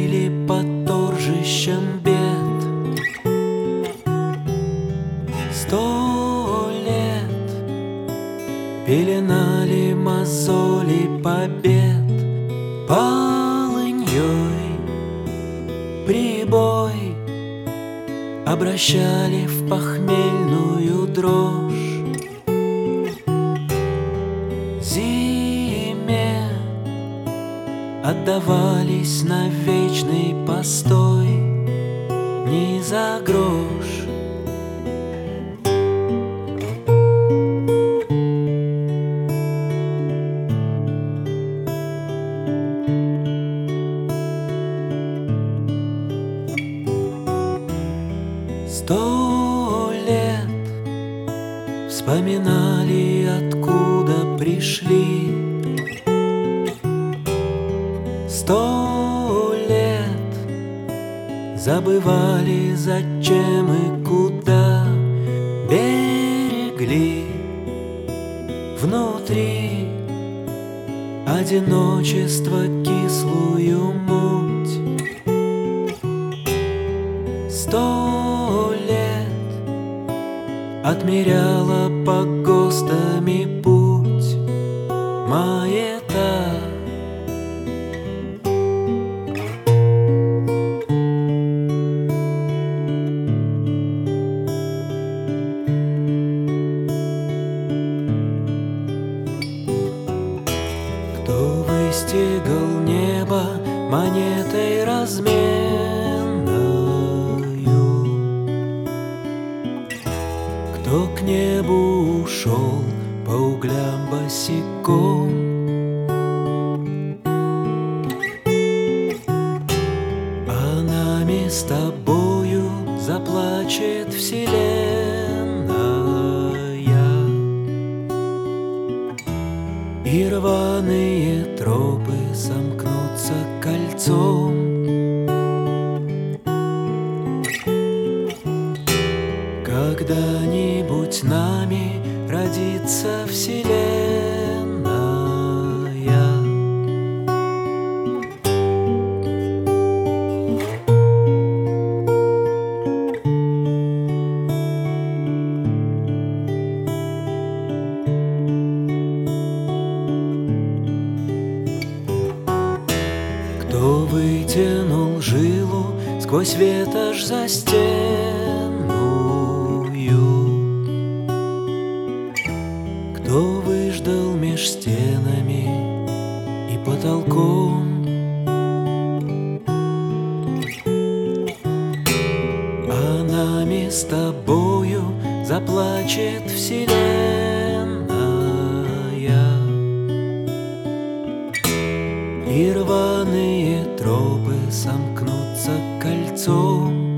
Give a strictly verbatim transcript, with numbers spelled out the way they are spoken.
бродили под торжищем бед. Сто лет пеленали мозоли побед. Полыньей прибой обращали в похмельную дрожь. Зиме отдавались на вечный постой не за грош. Сто лет вспоминали, откуда пришли. Сто лет забывали, зачем и куда берегли. Внутри одиночество, кислую муть. Сто лет отмеряла по ГОСТами путь маята. Кто выстигал небо монетой разменною? Кто к небу ушел по углям босиком? А нами с тобою заплачет вселенная, и рваные тропы сомкнутся кольцом. Когда-нибудь нами родится вселенная. Кто вытянул жилу сквозь ветошь за стену? Кто выждал меж стенами и потолком? А нами с тобою заплачет вселенная, и рваные тропы сомкнутся кольцом.